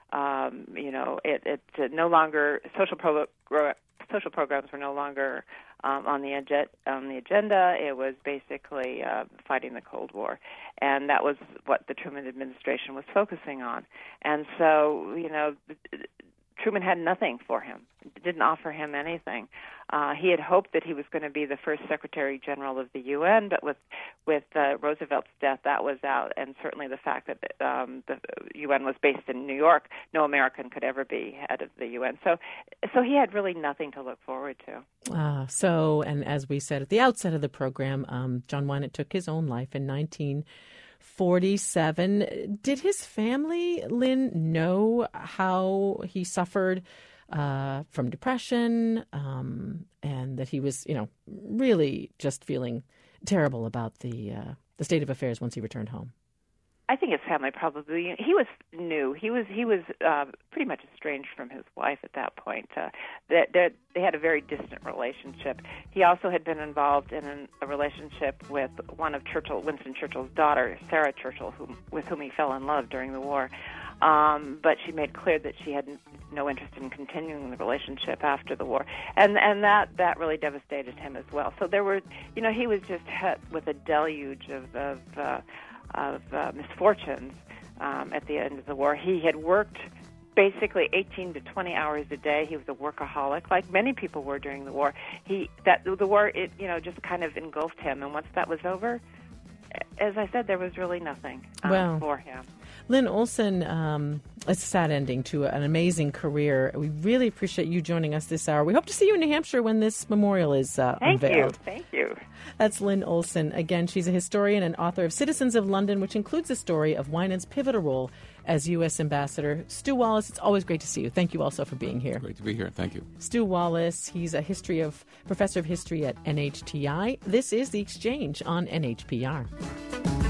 [SPEAKER 5] Um, you know, it, it uh, no longer social pro- social programs were no longer um, on the ag- on the agenda. It was basically uh, fighting the Cold War, and that was what the Truman administration was focusing on. And so, you know, Truman had nothing for him, didn't offer him anything. Uh, he had hoped that he was going to be the first Secretary General of the U N, but with with uh, Roosevelt's death, that was out, and certainly the fact that um, the U N was based in New York, no American could ever be head of the U N. So, so he had really nothing to look forward to.
[SPEAKER 2] Uh, so, and as we said at the outset of the program, um, John Winant took his own life in nineteen forty-seven. Did his family, Lynn, know how he suffered uh, from depression, um, and that he was, you know, really just feeling terrible about the uh, the state of affairs once he returned home?
[SPEAKER 5] I think his family probably, he was new. He was he was uh, pretty much estranged from his wife at that point. Uh, they, they had a very distant relationship. He also had been involved in an, a relationship with one of Churchill, Winston Churchill's daughter, Sarah Churchill, whom, with whom he fell in love during the war. Um, but she made clear that she had no interest in continuing the relationship after the war, and and that, that really devastated him as well. So there were, you know, he was just hit with a deluge of of, uh, of uh, misfortunes um, at the end of the war. He had worked basically eighteen to twenty hours a day. He was a workaholic, like many people were during the war. He that the war, it you know, just kind of engulfed him, and once that was over, as I said, there was really nothing um,
[SPEAKER 2] well,
[SPEAKER 5] for him.
[SPEAKER 2] Lynn Olson, um, it's a sad ending to an amazing career. We really appreciate you joining us this hour. We hope to see you in New Hampshire when this memorial is uh,
[SPEAKER 5] Thank
[SPEAKER 2] unveiled.
[SPEAKER 5] Thank you. Thank you.
[SPEAKER 2] That's Lynn Olson. Again, she's a historian and author of Citizens of London, which includes the story of Winant's pivotal role as U S Ambassador. Stu Wallace, it's always great to see you. Thank you also for being here.
[SPEAKER 6] Great to be here. Thank you.
[SPEAKER 2] Stu Wallace, he's a history of professor of history at N H T I. This is The Exchange on N H P R.